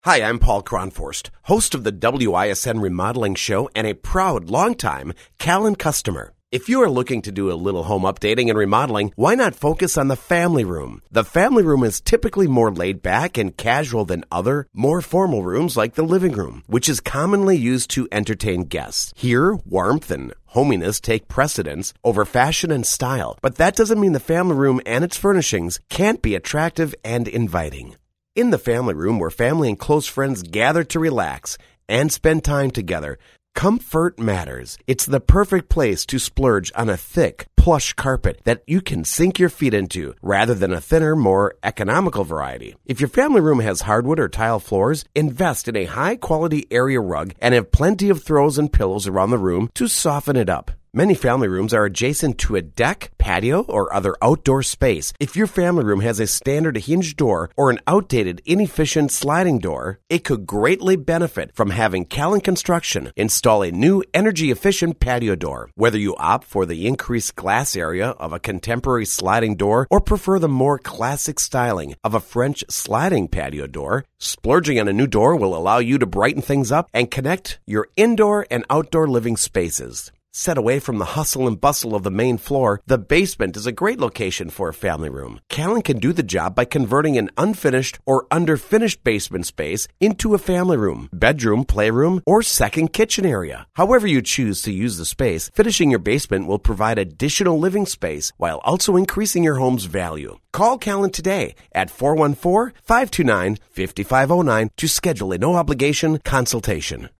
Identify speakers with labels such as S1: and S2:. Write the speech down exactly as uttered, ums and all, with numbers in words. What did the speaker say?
S1: Hi, I'm Paul Cronforst, host of the W I S N Remodeling Show and a proud, longtime Callan customer. If you are looking to do a little home updating and remodeling, why not focus on the family room? The family room is typically more laid back and casual than other, more formal rooms like the living room, which is commonly used to entertain guests. Here, warmth and hominess take precedence over fashion and style, but that doesn't mean the family room and its furnishings can't be attractive and inviting. In the family room, where family and close friends gather to relax and spend time together, comfort matters. It's the perfect place to splurge on a thick, plush carpet that you can sink your feet into, rather than a thinner, more economical variety. If your family room has hardwood or tile floors, invest in a high-quality area rug and have plenty of throws and pillows around the room to soften it up. Many family rooms are adjacent to a deck, patio, or other outdoor space. If your family room has a standard hinged door or an outdated, inefficient sliding door, it could greatly benefit from having Callan Construction install a new, energy-efficient patio door. Whether you opt for the increased glass area of a contemporary sliding door or prefer the more classic styling of a French sliding patio door, splurging on a new door will allow you to brighten things up and connect your indoor and outdoor living spaces. Set away from the hustle and bustle of the main floor, the basement is a great location for a family room. Callan can do the job by converting an unfinished or underfinished basement space into a family room, bedroom, playroom, or second kitchen area. However you choose to use the space, finishing your basement will provide additional living space while also increasing your home's value. Call Callan today at four one four, five two nine, five five zero nine to schedule a no-obligation consultation.